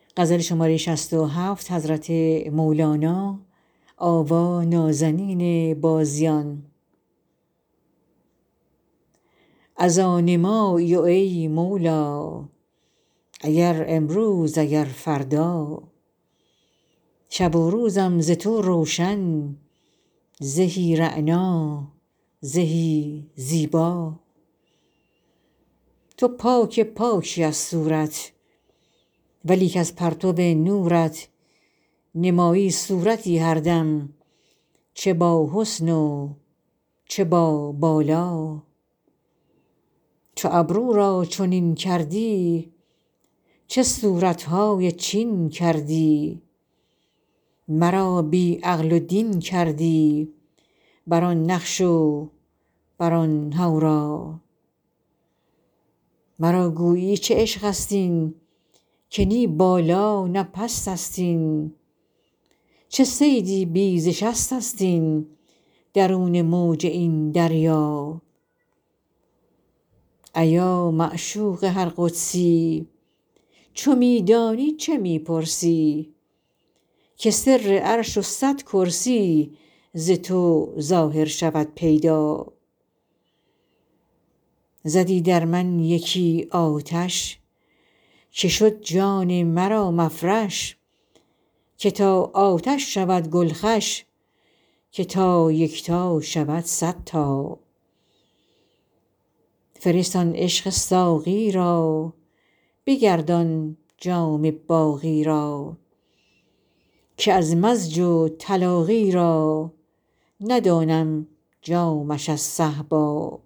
از آن مایی و ای مولا، اگر امروز اگر فردا، شب و روزم ز تو روشن، زهی رعنا زهی زیبا. تو پاک پاکی از صورت، ولیک از پرتو نورت نمایی صورتی هر دم، چه باحسن و چه بابالا. چو ابرو را چنین کردی، چه صورت های چین کردی. مرا بی عقل و دین کردی، بر آن نقش و بر آن حورا. مرا گویی چه عشق ست این، که نی بالا نه پست ست این. چه صیدی بی ز شست ست این، درون موج این دریا. ایا معشوق هر قدسی، چو می دانی چه می پرسی. که سر عرش و صد کرسی، ز تو ظاهر شود پیدا. زدی در من یکی آتش، که شد جان مرا مفرش. که تا آتش شود گل خوش، که تا یکتا شود صدتا. فرست آن عشق ساقی را، بگردان جام باقی را. که از مزج و تلاقی را، ندانم جامش از صهبا.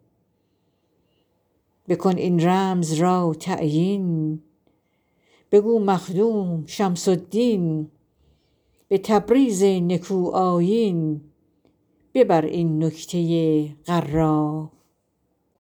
بکن این رمز را تعیین، بگو مخدوم شمس الدین. به تبریز نکو آیین، ببر این نکته غرا.